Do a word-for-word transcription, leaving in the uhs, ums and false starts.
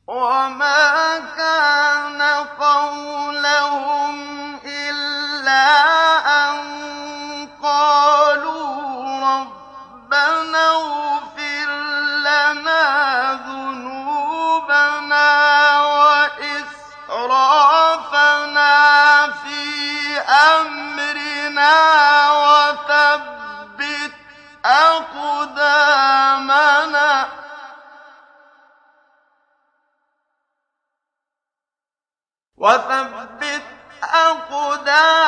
وَمَا كَانَ قَوْلَهُمْ إِلَّا أَن قَالُوا رَبَّنَا اغْفِرْ لَنَا ذُنُوبَنَا وَإِسْرَافَنَا فِي أَمْرِنَا وَثَبِّتْ أَقْدَامَنَا وَثَبِّتْ أَقْدَامَنَا